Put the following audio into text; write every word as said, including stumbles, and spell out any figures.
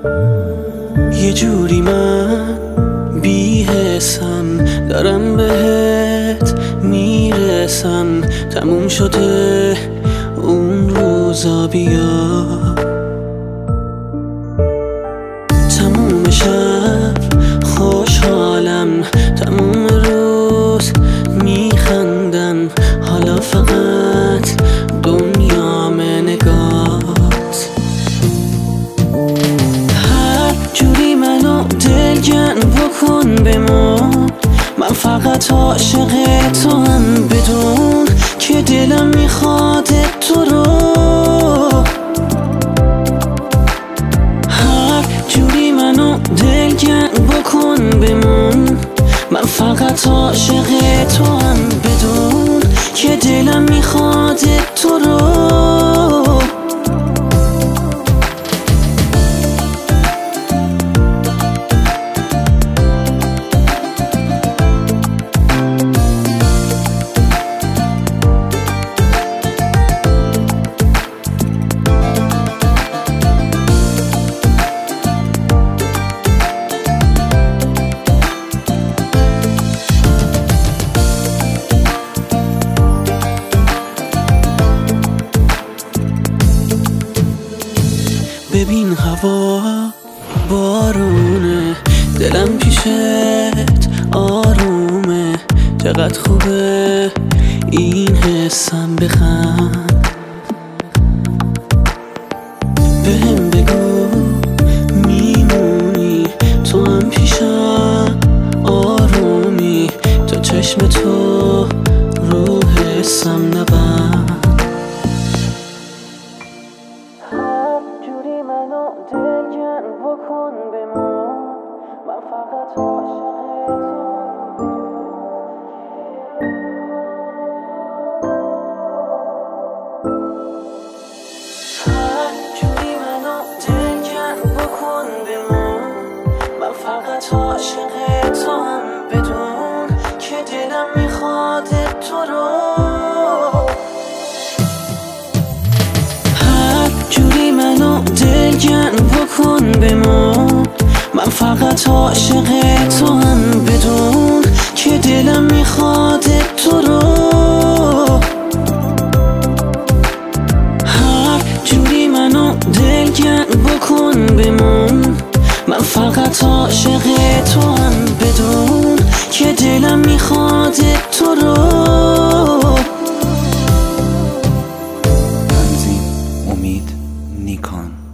یه جوری من بی‌حسم دارم بهت میرسم، تموم شده اون روزا، بیا تموم شب خوشحالم، تموم روز میخندم، حالا فقط دنیام نگات. هر جوری منو دلگرم بکن بمون، من فقط عاشق تو هم، بدون که دلم میخواد تو رو. هر جوری منو دلگرم بکن بمون، من فقط عاشق تو هم، بدون که دلم میخواد تو رو. ببین هوا بارونه، دلم پیشت آرومه، چقدر خوبه این حسم، بخند بهم بگو میمونی، تو هم پیشم آرومی، تا چشم تو رو حسم نبند. دلگرم بکن بمون، من فقط عاشق تو. هر جوری منو دلگرم بکن بمون، من فقط عاشق تو هم، بدون که دلم میخواد تو رو. هر جوری منو دلگرم بکن بمون، من فقط عاشق تو هم، بدون که دلم میخواد تو رو. هر جوری منو دلگرم بکن بمون، من فقط عاشق تو هم، بدون که دلم میخواد تو رو. تنظیم امید نیکان.